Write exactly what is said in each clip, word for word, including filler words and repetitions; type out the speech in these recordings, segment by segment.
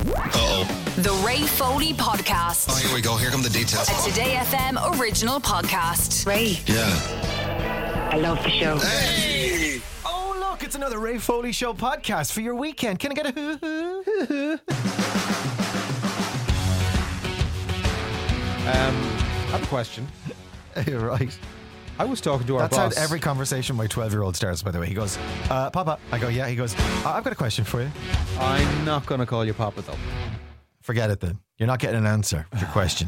Uh-oh. The Ray Foley Podcast. Oh, here we go. Here come the details. A Today F M original podcast. Ray, Yeah. I love the show. Hey! Oh, look, it's another Ray Foley Show podcast for your weekend. Can I get a hoo hoo? hoo hoo? Um, I have a question. You're right. I was talking to our That's boss. how every conversation my twelve-year-old starts, by the way. He goes, uh, Papa. I go, yeah. He goes, uh, I've got a question for you. I'm not going to call you Papa, though. Forget it then. You're not getting an answer to your question.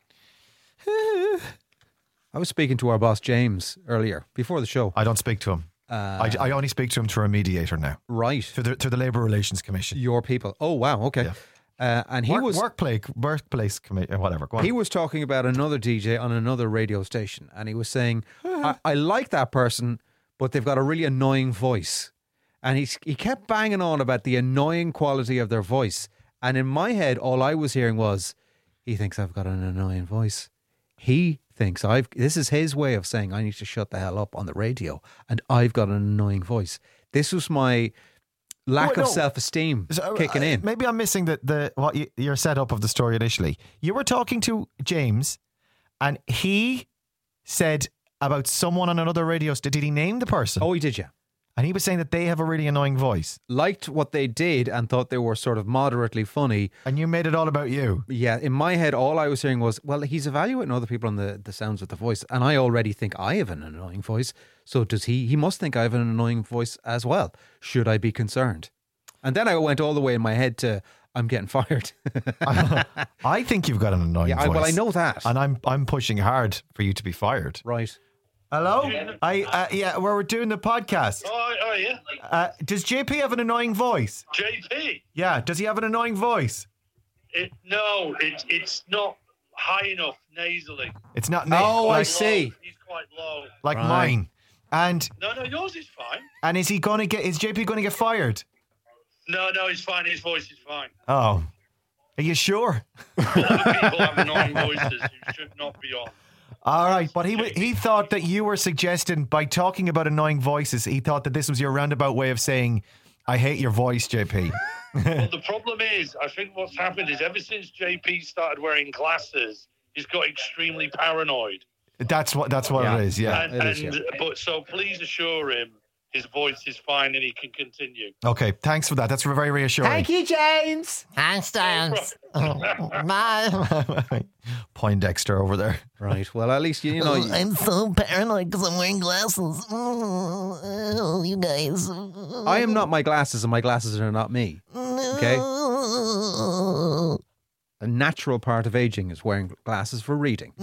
I was speaking to our boss, James, earlier, before the show. I don't speak to him. Uh, I, I only speak to him through a mediator now. Right. Through the, through the Labour Relations Commission. Your people. Oh, wow. Okay. Yeah. Uh, and he Work, was workplace, workplace committee, whatever. Go on. he was talking about another D J on another radio station, and he was saying, I, I like that person, but they've got a really annoying voice. And he he kept banging on about the annoying quality of their voice. And in my head, all I was hearing was, he thinks I've got an annoying voice. He thinks I've. This is his way of saying I need to shut the hell up on the radio, and I've got an annoying voice. This was my lack Oh, of no. self-esteem So, kicking uh, in. Maybe I'm missing the, the what you, your setup of the story initially. You were talking to James, and he said about someone on another radio station. Did he name the person? Oh, he did, yeah. And he was saying that they have a really annoying voice, Liked what they did and thought they were sort of moderately funny. and you made it all about you. Yeah, in my head, all I was hearing was, well, he's evaluating other people on the, the sounds of the voice. And I already think I have an annoying voice. So does he? He must think I have an annoying voice as well. Should I be concerned? And then I went all the way in my head to, I'm getting fired. I think you've got an annoying yeah, I, voice. well, I know that. and I'm I'm pushing hard for you to be fired. Right. Hello, I uh, yeah, where we're doing the podcast. Oh, oh yeah. Uh, does J P have an annoying voice? J P. Yeah, does he have an annoying voice? It, no, it, it's not high enough nasally. It's not na- Oh, I like, see. Low. He's quite low. like Right. mine. And No, no, yours is fine. and is he going to get? Is J P going to get fired? No, no, he's fine. His voice is fine. Oh, are you sure? Other people have annoying voices who should not be on. All right, but he w- he thought that you were suggesting by talking about annoying voices, he thought that this was your roundabout way of saying, "I hate your voice, J P." Well, the problem is, I think what's happened is ever since J P started wearing glasses, he's got extremely paranoid. That's what that's what Yeah. it is. Yeah. and, it is, and but so please assure him his voice is fine and he can continue. Okay. Thanks for that. That's very reassuring. you, James. Thanks, James. Bye. Poindexter over there. Right. Well, at least, you, you know. you- I'm so paranoid because I'm wearing glasses. Oh, you guys. I am not my glasses, and my glasses are not me. Okay? No. A natural part of aging is wearing glasses for reading.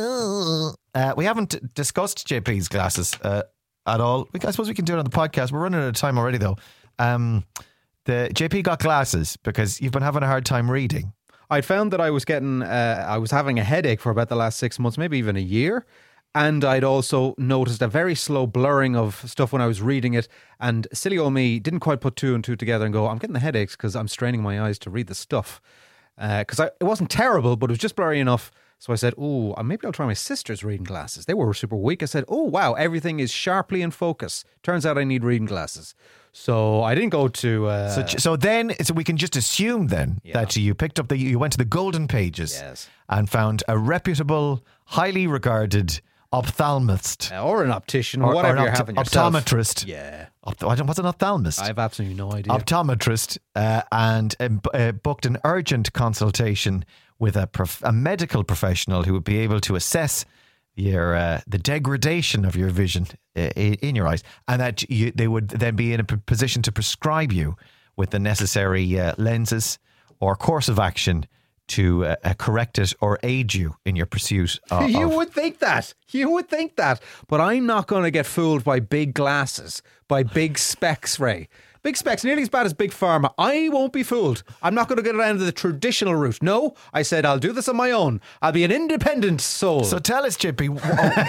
No. Uh, we haven't discussed J P's glasses uh, at all. We, I suppose we can do it on the podcast. We're running out of time already, though. Um, the J P got glasses because you've been having a hard time reading. I'd found that I was getting, uh, I was having a headache for about the last six months, maybe even a year. And I'd also noticed a very slow blurring of stuff when I was reading it. And silly old me didn't quite put two and two together and go, I'm getting the headaches because I'm straining my eyes to read the stuff. Because uh, it wasn't terrible, but it was just blurry enough. So I said, oh, maybe I'll try my sister's reading glasses. They were super weak. I said, oh, wow, everything is sharply in focus. Turns out I need reading glasses. So I didn't go to... Uh, So, so then, so we can just assume then Yeah. that you picked up the, you went to the golden pages Yes. and found a reputable, highly regarded ophthalmist. or an optician or, whatever an you're opt- having yourself. optometrist. Yeah. Opt- I don't- what's an ophthalmist? I have absolutely no idea. Optometrist, uh, and um, uh, booked an urgent consultation with a, prof- a medical professional who would be able to assess your uh, the degradation of your vision uh, in, in your eyes, and that you, they would then be in a p- position to prescribe you with the necessary uh, lenses or course of action to uh, uh, correct it or aid you in your pursuit of, You of would think that. You would think that. But I'm not going to get fooled by big glasses, by big specs, Ray. Big specs, nearly as bad as Big Pharma. I won't be fooled. I'm not going to get around the traditional route. No, I said I'll do this on my own. I'll be an independent soul. So tell us, Chippy. wh-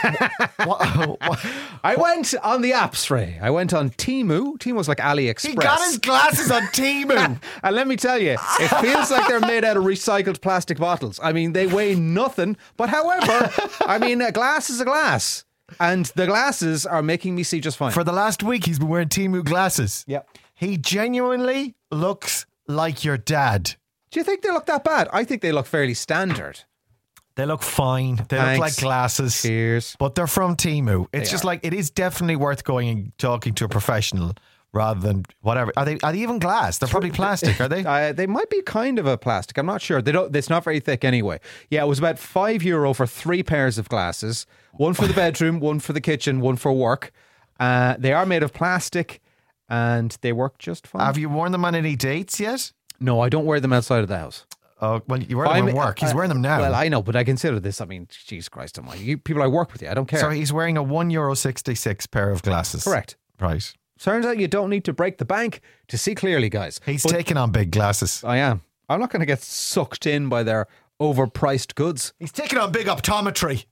wh- wh- wh- I went on the apps, Ray. I went on Temu. Temu's like AliExpress. He got his glasses on Temu. And let me tell you, it feels like they're made out of recycled plastic bottles. I mean, they weigh nothing. But however, I mean, a glass is a glass. And the glasses are making me see just fine. For the last week, he's been wearing Temu glasses. Yep. He genuinely looks like your dad. Do you think they look that bad? I think they look fairly standard. They look fine. They Thanks. look like glasses. Cheers. But they're from Temu. It's They just are. like, it is definitely worth going and talking to a professional rather than whatever. Are they Are they even glass? They're probably plastic, are they? Uh, they might be kind of a plastic. I'm not sure. They don't. It's not very thick anyway. Yeah, it was about five euro for three pairs of glasses. One for the bedroom, one for the kitchen, one for work. Uh, they are made of plastic, and they work just fine. Have you worn them on any dates yet? No, I don't wear them outside of the house. Oh, well, you wear them I'm- at work. He's uh, wearing them now. Well, I know, but I consider this. I mean, Jesus Christ, Almighty! You people I work with, you. I don't care. so he's wearing a one euro sixty six pair of glasses. Correct. Right. Turns out you don't need to break the bank to see clearly, guys. He's But taking on big glasses. I am. I'm not going to get sucked in by their overpriced goods. He's taking on big optometry.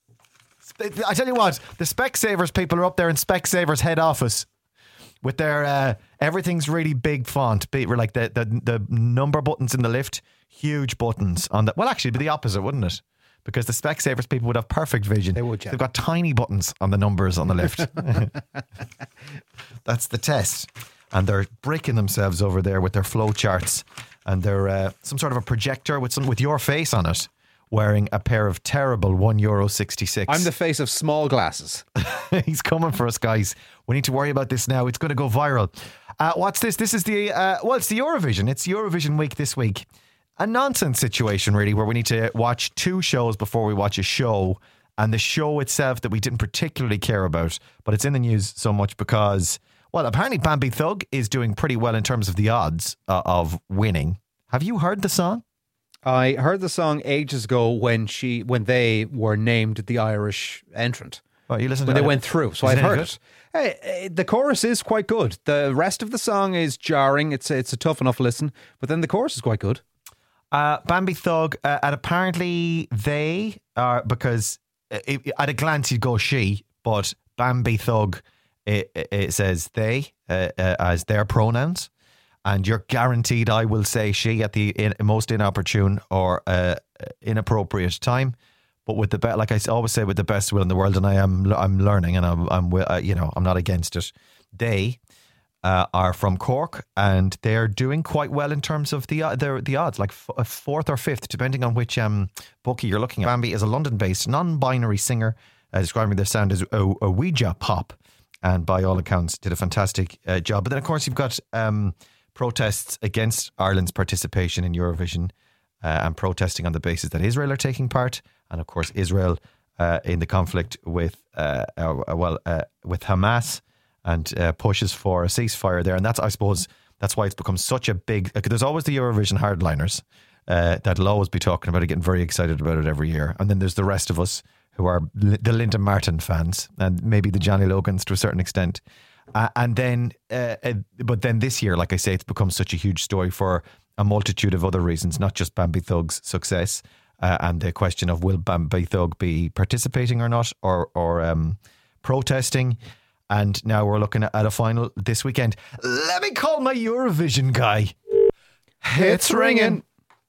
I tell you what, the Specsavers people are up there in Specsavers head office with their uh, everything's really big font. Be- Like the, the the number buttons in the lift, huge buttons on the. Well, actually, it'd be the opposite, wouldn't it? Because the Specsavers people would have perfect vision. They would, yeah. They've got tiny buttons on the numbers on the lift. That's the test. And they're breaking themselves over there with their flow charts and their uh, some sort of a projector with some with your face on it, wearing a pair of terrible one euro sixty six. I'm the face of small glasses. He's coming for us, guys. We need to worry about this now. It's going to go viral. Uh, what's this? This is the uh, well, it's the Eurovision. It's Eurovision week this week. A nonsense situation, really, where we need to watch two shows before we watch a show, and the show itself that we didn't particularly care about, but it's in the news so much because, well, apparently Bambi Thug is doing pretty well in terms of the odds uh, of winning. Have you heard the song? I heard the song ages ago when she when they were named the Irish entrant. Well, you listened When to they it. went through, so Is I've it any heard good? it. Hey, eh, the chorus is quite good. The rest of the song is jarring. It's it's a tough enough listen, but then the chorus is quite good. Uh, Bambi Thug, uh, and apparently they are, because it, at a glance you'd go she, but Bambi Thug, it, it, it says they uh, uh, as their pronouns, and you're guaranteed I will say she at the in, most inopportune or uh, inappropriate time. But with the be- like I always say, with the best will in the world, and I am I'm learning, and I'm I'm wi- uh, you know I'm not against it. They uh, are from Cork, and they're doing quite well in terms of the uh, the, the odds, like f- uh, fourth or fifth, depending on which um bookie you're looking at. Bambi is a London-based non-binary singer, uh, describing their sound as a, a Ouija pop, and by all accounts did a fantastic uh, job. But then, of course, you've got um, protests against Ireland's participation in Eurovision, uh, and protesting on the basis that Israel are taking part, and of course Israel uh, in the conflict with uh, uh, well uh, with Hamas, and uh, pushes for a ceasefire there. And that's, I suppose, that's why it's become such a big. Like, there's always the Eurovision hardliners uh, that'll always be talking about it, getting very excited about it every year, and then there's the rest of us who are L- the Linda Martin fans, and maybe the Johnny Logans to a certain extent. Uh, and then, uh, uh, but then this year, like I say, it's become such a huge story for a multitude of other reasons, not just Bambi Thug's success, uh, and the question of will Bambi Thug be participating or not, or or um, protesting. And now we're looking at a final this weekend. Let me call my Eurovision guy. It's ringing.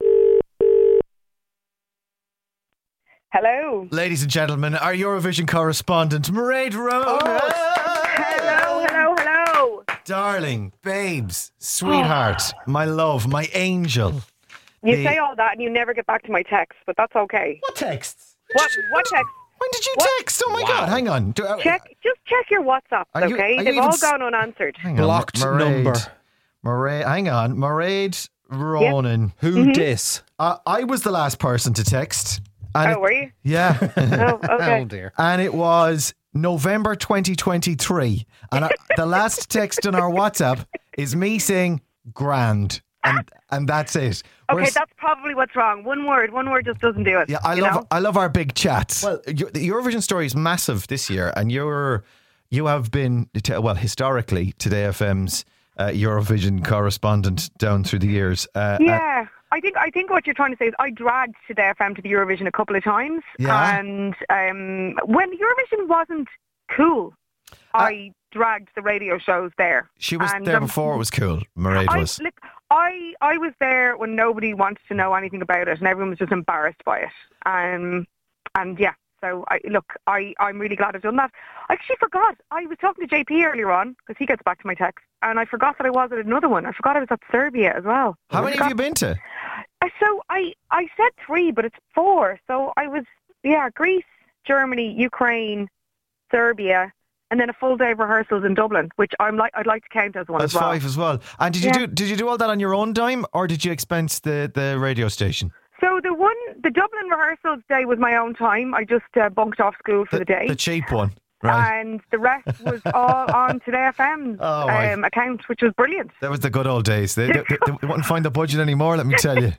Hello. Ladies and gentlemen, our Eurovision correspondent, Mairead Rowan. Hello, hello, hello. Darling, babes, sweetheart, my love, my angel. You The- say all that and you never get back to my text, but that's okay. What texts? What what text? When did you What? text? Oh my God, hang on. Do, uh, Check just check your WhatsApp, Are you- okay? are you They've even all s- gone unanswered. Hang on, Blocked Mairead. number. Mairead, hang on. Mairead Ronan. Who dis? Uh, I was the last person to text. And Oh, it- were you? Yeah. Oh, okay. Oh dear. And it was November twenty twenty-three. And I, the last text on our WhatsApp is me saying grand. And and that's it. Okay, Whereas- that's probably what's wrong. One word, one word just doesn't do it. yeah, I you love know? I love our big chats. Well, your, the Eurovision story is massive this year, and you're you have been well historically Today F M's uh, Eurovision correspondent down through the years. Uh, uh, Yeah, I think I think what you're trying to say is I dragged Today F M to the Eurovision a couple of times, Yeah. and um, when Eurovision wasn't cool, I dragged the radio shows there. she was And, there um, before it was cool. Mairead I, was. look, I I was there when nobody wanted to know anything about it, and everyone was just embarrassed by it. Um, and yeah, so I look, I I'm really glad I've done that. I actually forgot. I was talking to J P earlier on because he gets back to my text, and I forgot that I was at another one. I forgot I was at Serbia as well. How I many forgot- have you been to? So I, I said three, but it's four. So I was, yeah, Greece, Germany, Ukraine, Serbia, and then a full day of rehearsals in Dublin, which I'm like, I'd like to count as one That's as well. five as well. And did you Yeah. do did you do all that on your own dime, or did you expense the, the radio station? So the one, the Dublin rehearsals day was my own time. I just uh, bunked off school for the, day. The cheap one, right? And the rest was all on Today F M's Oh, right. um, account, which was brilliant. That was the good old days. They, they, they, they wouldn't find the budget anymore, let me tell you.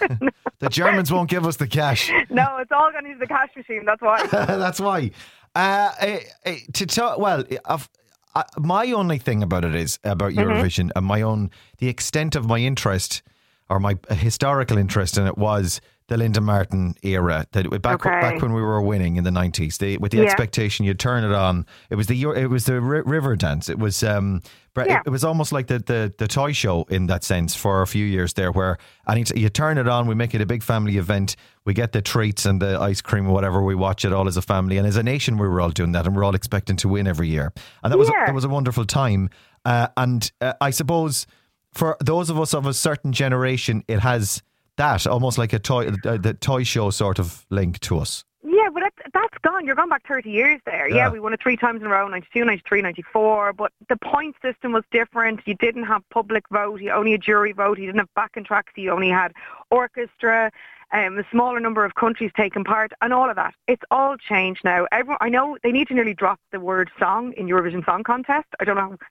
The Germans won't give us the cash. No, it's all gone into the cash machine, that's why. That's why. Uh, eh, eh, to talk, well, I've, uh, my only thing about it is about Eurovision and my own, the extent of my interest or my historical interest in it was the Linda Martin era. That back Okay. back when we were winning in the nineties, they, with the Yeah. expectation you'd turn it on. It was the Euro- it was the ri- river dance. It was um, bre- Yeah. it was almost like the, the the toy show in that sense for a few years there, where and it's- you turn it on, we make it a big family event. We get the treats and the ice cream or whatever. We watch it all as a family, and as a nation, we were all doing that, and we're all expecting to win every year. And that was Yeah. that was a wonderful time. Uh, and uh, I suppose for those of us of a certain generation, it has that almost like a toy, uh, the toy show sort of link to us. Yeah, but that's, that's gone. You're gone back thirty years there. Yeah. Yeah. we won it three times in a row, ninety-two, ninety-three, ninety-four, but the point system was different. You didn't have public vote, you only a jury vote, you didn't have backing tracks, you only had orchestra, um, a smaller number of countries taking part, and all of that. It's all changed now. Everyone, I know they need to nearly drop the word song in Eurovision Song Contest. I don't know.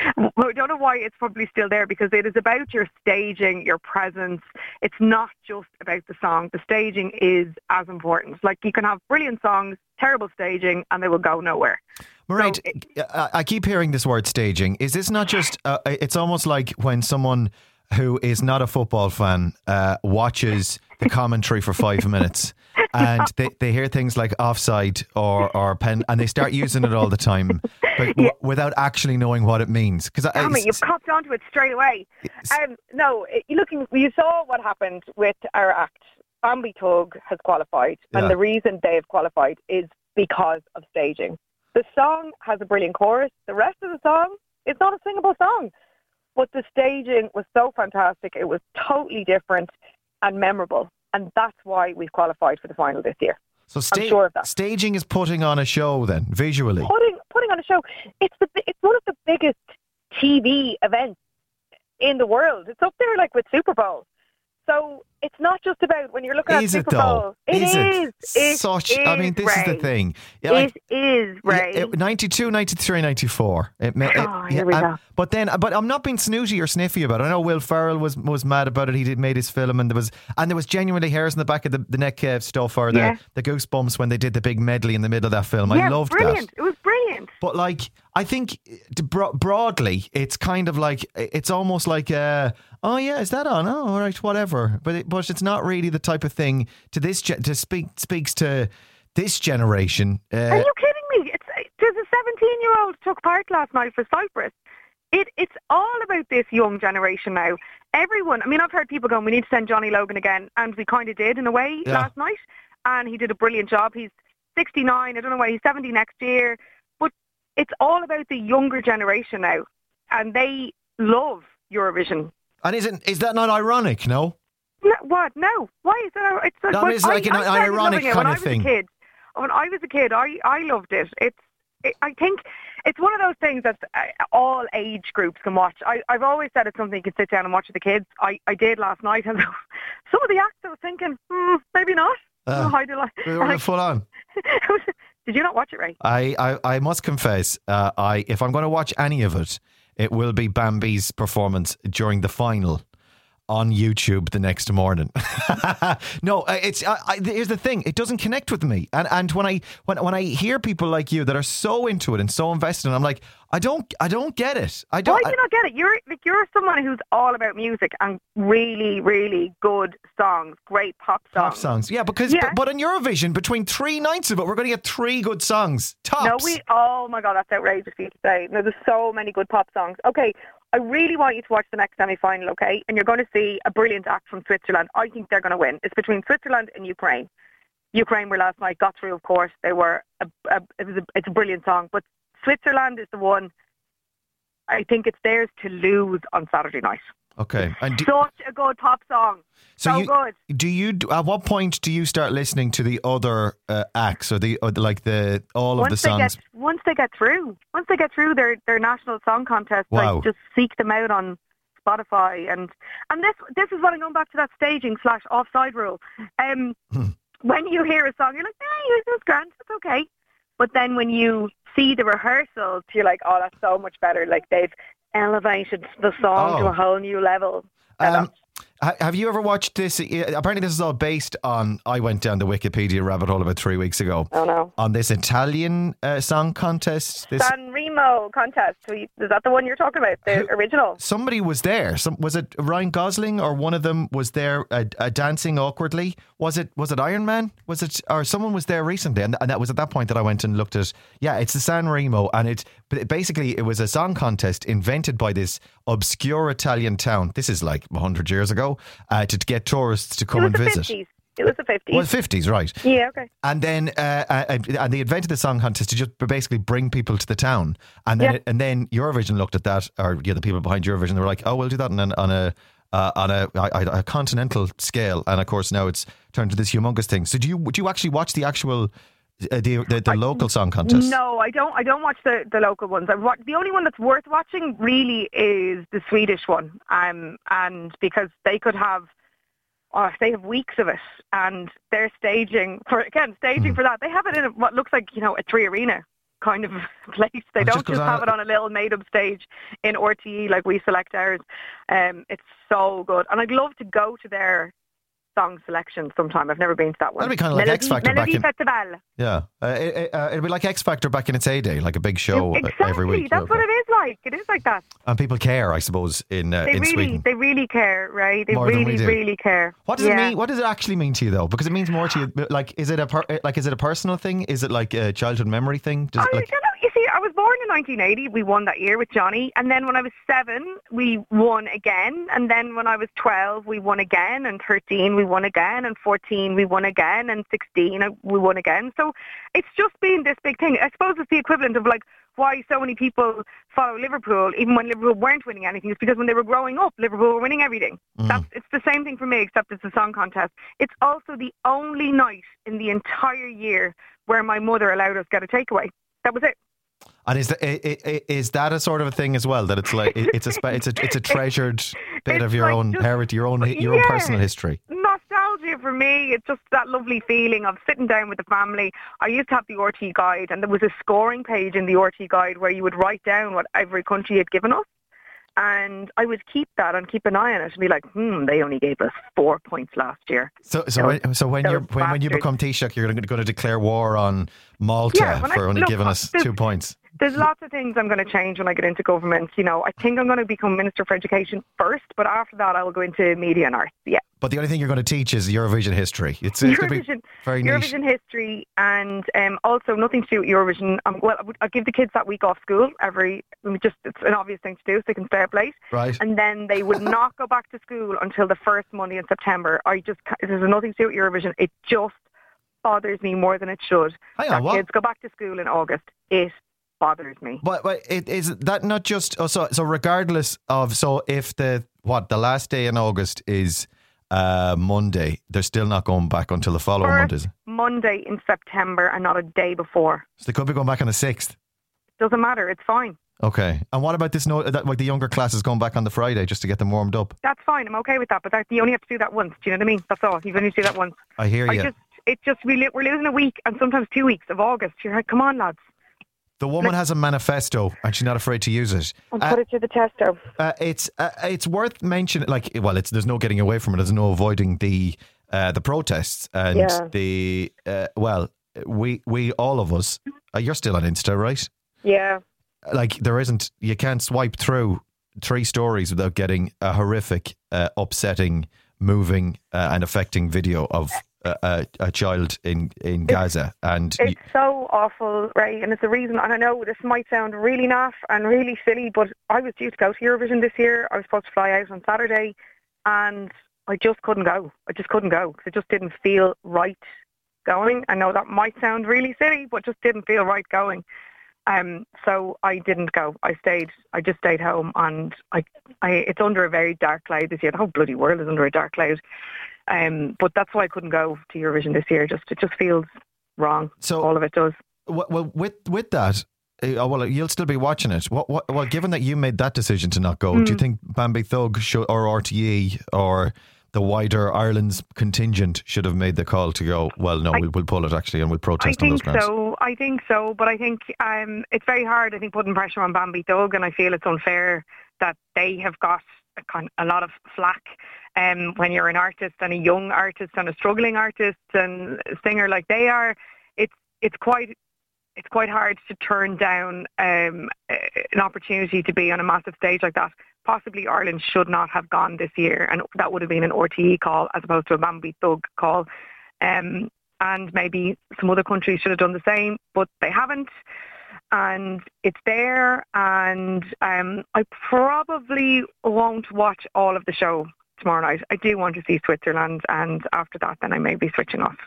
I don't know why it's probably still there, because it is about your staging, your presence. It's not just about the song. The staging is as important. Like, you can have brilliant songs, terrible staging, and they will go nowhere. Mairead, So I, I keep hearing this word staging. Is this not just, uh, it's almost like when someone who is not a football fan uh, watches the commentary for five minutes and they, they hear things like offside or, or pen and they start using it all the time but w- without actually knowing what it means. Because Damn it, you've copped onto it straight away. Um, no, it- you looking, you saw what happened with our act. Bambi Tug has qualified, Yeah. and the reason they have qualified is because of staging. The song has a brilliant chorus. The rest of the song is not a singable song. But the staging was so fantastic. It was totally different and memorable. And that's why we've qualified for the final this year. So sta- I'm sure of that. staging is putting on a show then, visually. Putting putting on a show. It's the it's one of the biggest T V events in the world. It's up there like with Super Bowl. So it's not just about when you're looking Is at it Super though? Bowl. It is is. it It such? is, I mean, this is the Ray. thing. Yeah, like- It is, Ray. Yeah, it- ninety-two, ninety-three, ninety-four. It, ma- it- Oh, here we and- go. But then, but I'm not being snooty or sniffy about it. I know Will Ferrell was was mad about it. He did made his film, and there was and there was genuinely hairs in the back of the, the neck uh, stuff or the, Yeah. the goosebumps when they did the big medley in the middle of that film. I yeah, loved brilliant. that. It was brilliant. But like, I think to bro- broadly, it's kind of like it's almost like, uh, oh yeah, is that on? Oh, all right, whatever. But it, but it's not really the type of thing to this ge- to speak speaks to this generation. Uh, Are you kidding me? It's, there's a seventeen-year-old took part last night for Cyprus. It, it's all about this young generation now. Everyone, I mean, I've heard people going, we need to send Johnny Logan again, and we kind of did in a way Yeah. last night, and he did a brilliant job. He's sixty-nine, I don't know why he's seventy next year, but it's all about the younger generation now, and they love Eurovision. and isn't is that not ironic? No. No, what? No. Why is that? It's, No, I mean, when it's like an I started ironic loving it kind when of I was thing. A kid. When I was a kid, I, I loved it. It's it, I think it's one of those things that uh, all age groups can watch. I, I've always said it's something you can sit down and watch with the kids. I, I did last night, and some of the acts I was thinking, hmm, maybe not. Uh, oh, I did like, We were like- full on. did you not watch it, Ray? I, I, I must confess, uh, I if I'm going to watch any of it, it will be Bambi's performance during the final on YouTube the next morning. No, uh, it's I, I, here's the thing: it doesn't connect with me, and and when I when when I hear people like you that are so into it and so invested, I'm like, I don't I don't get it. I Why don't. do you not get it? You're like you're someone who's all about music and really, really good songs, great pop songs. Pop songs, yeah, because Yeah. But, but in Eurovision, between three nights of it, we're going to get three good songs. Tops. No, we. Oh my God, that's outrageous for you to say. No, there's so many good pop songs. Okay, I really want you to watch the next semi-final. Okay, and you're going to see a brilliant act from Switzerland. I think they're going to win. It's between Switzerland and Ukraine. Ukraine were last night, got through. Of course, they were. A, a, it was. A, it's a brilliant song, but Switzerland is the one. I think it's theirs to lose on Saturday night. Okay. And do, Such a good pop song. so So you, good. do you? At what point do you start listening to the other uh, acts or the or the, like the all of Once the they songs? get once they get through, once they get through their, their national song contest, Wow. like just seek them out on Spotify and and this this is what I'm going back to that staging slash offside rule. Um, Hmm. when you hear a song, you're like, hey, this is grand, it's okay. But then when you see the rehearsals, you're like, oh, that's so much better. Like they've elevated the song to Oh. a whole new level. And Um, that's- ha- have you ever watched this? uh, Apparently, this is all based on. I went down the Wikipedia rabbit hole about three weeks ago oh no. on this Italian uh, song contest. This San Remo contest. Is that the one you're talking about? The Who- original? somebody was there. Some was it Ryan Gosling or one of them was there uh, uh, dancing awkwardly? Was it was it Iron Man? Was it or someone was there recently? And, and that was at that point that I went and looked at. Yeah, it's the San Remo, and it but basically it was a song contest invented by this obscure Italian town. This is like a hundred years ago uh, to get tourists to It come was and the visit. fifties. It was the fifties. Well, fifties, right? Yeah, okay. And then, uh, uh, and they invented the song contest to just basically bring people to the town. And then, Yeah. and then Eurovision looked at that, or yeah, the people behind Eurovision, they were like, "Oh, we'll do that on, an, on a uh, on a, a, a continental scale." And of course, now it's turned to this humongous thing. So, do you do you actually watch the actual uh, the the, the local song contest? No, I don't. I don't watch the, the local ones. I watch, the only one that's worth watching really is the Swedish one. Um, and because they could have, oh, they have weeks of it, and they're staging for again staging Hmm. for that. They have it in a, what looks like you know a three arena kind of place. They It just don't goes just on- have it on a little made up stage in R T E like we select ours. Um, it's so good, and I'd love to go to their song selection sometime. I've never been to that one. That'd be kinda like Melody- X Factor back Melody in- Festival. Yeah, uh, it, it, uh, it'd be like X Factor back in its heyday, like a big show uh, Exactly. every week. That's Okay. what it is like. It is like that. And people care, I suppose, in uh, They in really, Sweden. they really care, right? They More than we really, do. really care. What does yeah. it mean? What does it actually mean to you, though? Because it means more to you. Like, is it a per, like is it a personal thing? Is it like a childhood memory thing? Does I it, like, don't know. You see, I was born in nineteen eighty. We won that year with Johnny, and then when I was seven, we won again. And then when I was twelve, we won again. And thirteen, we won again. And fourteen, we won again. And sixteen, uh, we won again. So it's just been this big thing. I suppose it's the equivalent of like why so many people follow Liverpool, even when Liverpool weren't winning anything. It's because when they were growing up, Liverpool were winning everything. Mm. That's it's the same thing for me, except it's a song contest. It's also the only night in the entire year where my mother allowed us to get a takeaway. That was it. and is that i- i- is that a sort of a thing as well? That it's like it- it's a spe- it's a it's a treasured bit It's of your like own just- heritage, your own your own Yeah. personal history. Nostalgia for me, it's just that lovely feeling of sitting down with the family. I used to have the R T guide, and there was a scoring page in the R T guide where you would write down what every country had given us. And I would keep that and keep an eye on it and be like, hmm, they only gave us four points last year. So so Those- when, so when those you're when, when you bastards. become Taoiseach, you're going to declare war on Malta Yeah, when I- for only look, giving us there's- two points. There's lots of things I'm going to change when I get into government. You know, I think I'm going to become Minister for Education first, but after that I will go into media and arts. Yeah. But the only thing you're going to teach is Eurovision history. It's, it's going to be Eurovision, very niche. Eurovision history, and um, also nothing to do with Eurovision. Um, well, I would- I'll give the kids that week off school every. I mean, just it's an obvious thing to do, so they can stay up late, Right. and then they would not go back to school until the first Monday in September. I just ca- there's nothing to do with Eurovision. It just bothers me more than it should. Hang that on, what? kids go back to school in August. It bothers me. But, but it, is that not just oh, so so regardless of so if the what the last day in August is uh, Monday, they're still not going back until the following First Monday. is it? Monday in September and not a day before. So they could be going back on the sixth. Doesn't matter. It's fine. Okay. And what about this? No, that like the younger classes going back on the Friday just to get them warmed up. That's fine. I'm okay with that. But that, you only have to do that once. Do you know what I mean? That's all. You only have to do that once. I hear I you. just, it's just we li- we're losing a week and sometimes two weeks of August. You're like, come on, lads, The woman has a manifesto and she's not afraid to use it. and Uh, put it to the test. Though. Uh, it's uh, it's worth mentioning. Like, well, it's there's no getting away from it. There's no avoiding the uh, the protests and Yeah. the uh, well, we we all of us. Uh, you're still on Insta, right? Yeah, Like, there isn't. You can't swipe through three stories without getting a horrific, uh, upsetting, moving, uh, and affecting video of uh, a, a child in in Gaza. And y- it's so awful, right? And it's a reason. And I know this might sound really naff and really silly, but I was due to go to Eurovision this year. I was supposed to fly out on Saturday, and I just couldn't go. I just couldn't go because it just didn't feel right going. I know that might sound really silly, but just didn't feel right going. Um, so I didn't go. I stayed. I just stayed home, and I, I, it's under a very dark cloud this year. The whole bloody world is under a dark cloud. Um, but that's why I couldn't go to Eurovision this year. Just it just feels wrong. So all of it does. Well, with with that, uh, well, you'll still be watching it. What, what, well, given that you made that decision to not go, mm. do you think Bambi Thug should, or R T E or the wider Ireland's contingent should have made the call to go, well, no, I, we'll, we'll pull it actually and we'll protest I on those think grounds? so. I think so. But I think um, it's very hard, I think, putting pressure on Bambi Thug, and I feel it's unfair that they have got a, kind, a lot of flack um, when you're an artist and a young artist and a struggling artist and a singer like they are. It's it's quite it's quite hard to turn down um, an opportunity to be on a massive stage like that. Possibly Ireland should not have gone this year, and that would have been an R T E call as opposed to a Bambi Thug call. Um, and maybe some other countries should have done the same, but they haven't. And it's there, and um, I probably won't watch all of the show tomorrow night. I do want to see Switzerland, and after that, then I may be switching off.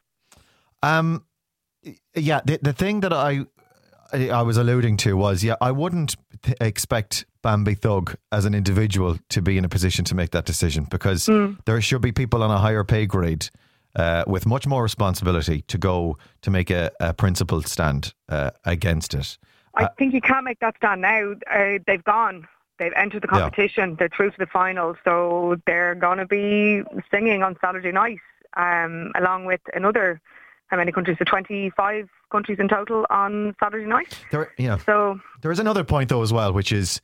Um, yeah, the the thing that I I was alluding to was, yeah, I wouldn't th- expect Bambi Thug as an individual to be in a position to make that decision, because mm. there should be people on a higher pay grade uh, with much more responsibility to go to make a, a principled stand uh, against it. I uh, think you can't make that stand now. Uh, they've gone. They've entered the competition. Yeah. They're through to the final, so they're going to be singing on Saturday night, um, along with another, how many countries? So twenty-five countries in total on Saturday night. There, yeah. So there is another point though as well, which is,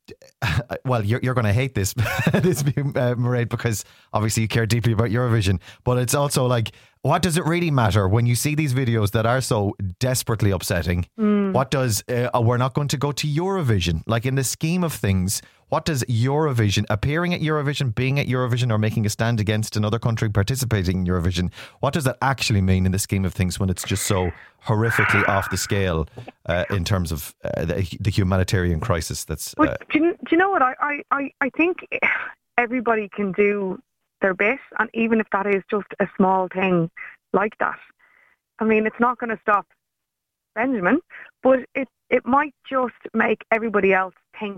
well, you're you're going to hate this, this uh, Mairead, because obviously you care deeply about Eurovision. But it's also like, what does it really matter when you see these videos that are so desperately upsetting? Mm. What does uh, oh, we're not going to go to Eurovision? Like, in the scheme of things, what does Eurovision, appearing at Eurovision, being at Eurovision, or making a stand against another country participating in Eurovision, what does that actually mean in the scheme of things when it's just so horrifically off the scale uh, in terms of uh, the, the humanitarian crisis that's... Uh, do, you, do you know what? I, I, I think everybody can do their bit, and even if that is just a small thing like that. I mean, it's not going to stop Benjamin, but it, it might just make everybody else think.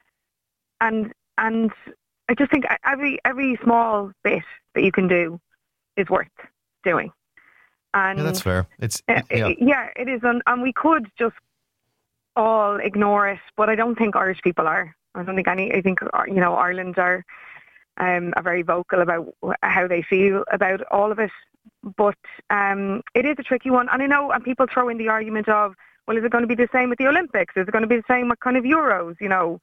And and I just think every every small bit that you can do is worth doing. And yeah, that's fair. It's uh, yeah. yeah, it is, and, and we could just all ignore it, but I don't think Irish people are. I don't think any. I think you know Ireland are um, are very vocal about how they feel about all of it. But um, it is a tricky one, and I know, and people throw in the argument of, well, is it going to be the same with the Olympics? Is it going to be the same with kind of Euros? You know.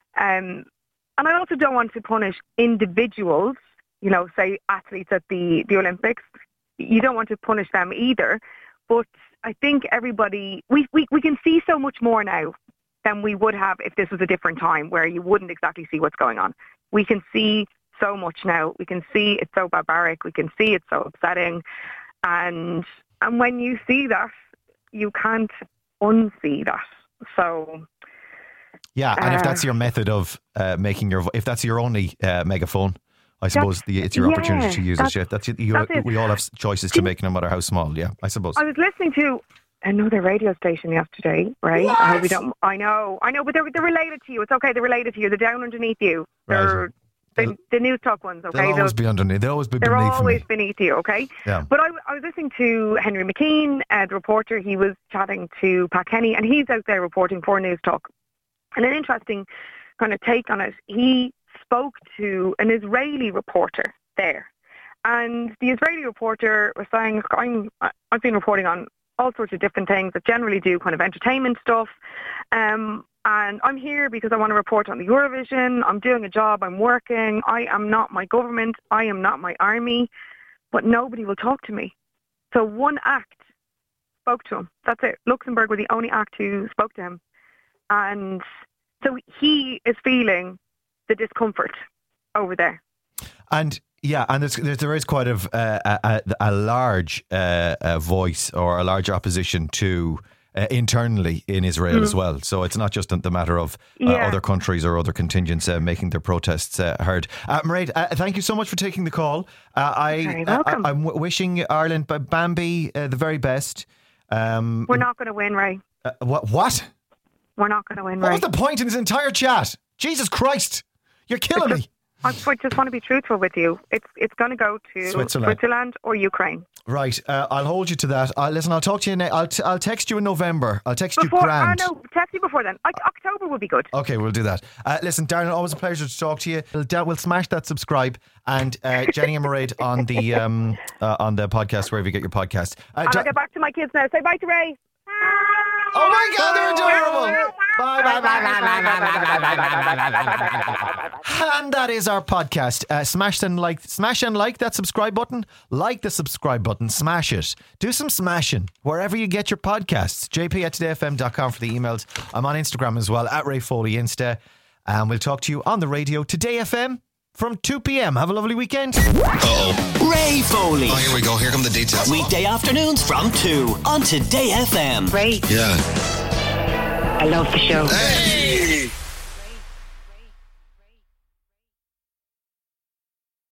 Um, and I also don't want to punish individuals, you know, say athletes at the, the Olympics. You don't want to punish them either. But I think everybody, we, we, we can see so much more now than we would have if this was a different time where you wouldn't exactly see what's going on. We can see so much now. We can see it's so barbaric. We can see it's so upsetting. And and when you see that, you can't unsee that. So... Yeah, and uh, if that's your method of uh, making your, if that's your only uh, megaphone, I suppose the, it's your yeah, opportunity to use that's, it. Yeah, that's you, that's it. We all have choices to make, no matter how small. Yeah, I suppose. I was listening to another radio station yesterday, right? What? I, hope we don't, I know, I know, but they're they're related to you. It's okay, they're related to you. They're down underneath you. They're right. the, the news talk ones. Okay, they'll always They'll, be underneath. They'll always be they're beneath always me. beneath you. Okay. Yeah. But I, I was listening to Henry McKean, uh, the reporter. He was chatting to Pat Kenny, and he's out there reporting for News Talk. And an interesting kind of take on it, he spoke to an Israeli reporter there. And the Israeli reporter was saying, I'm, I've been reporting on all sorts of different things that generally do kind of entertainment stuff. Um, and I'm here because I want to report on the Eurovision. I'm doing a job. I'm working. I am not my government. I am not my army. But nobody will talk to me. So one act spoke to him. That's it. Luxembourg were the only act who spoke to him. And so he is feeling the discomfort over there. And yeah, and there's, there is quite a, a, a, a large uh, a voice or a large opposition to uh, internally in Israel mm. as well. So it's not just the matter of uh, yeah. other countries or other contingents uh, making their protests uh, heard. Uh, Mairead, uh, thank you so much for taking the call. Uh, I, uh, I, I'm w- wishing Ireland, Bambi, uh, the very best. Um, We're not going to win, Ray. Uh, what? What? We're not going to win, What Ray. was the point in this entire chat? Jesus Christ. You're killing me. I just want to be truthful with you. It's it's going to go to Switzerland. Switzerland or Ukraine. Right, uh, I'll hold you to that. Uh, listen, I'll talk to you. Ne- I'll t- I'll text you in November. I'll text Before, you grand. Oh no, text me before then. I, October will be good. Okay, we'll do that. Uh, listen, Darren, always a pleasure to talk to you. We'll, da- we'll smash that subscribe and uh, Jenny and Mairead on the um, uh, on the podcast wherever you get your podcast. Uh, And Da- I'll get back to my kids now. Say bye to Ray. oh my God, they're adorable! Bye, bye, bye, bye, bye, bye, bye, bye, bye, bye, bye. And that is our podcast. Uh, smash and like, smash and like that subscribe button. Like the subscribe button. Smash it. Do some smashing wherever you get your podcasts. J P at today F M dot com for the emails. I'm on Instagram as well at Ray Foley Insta, and we'll talk to you on the radio Today F M from two p.m. Have a lovely weekend. Uh-oh. Ray Foley. Oh, here we go. Here come the details. Weekday afternoons from two on Today F M. Ray, Yeah. I love the show. Hey!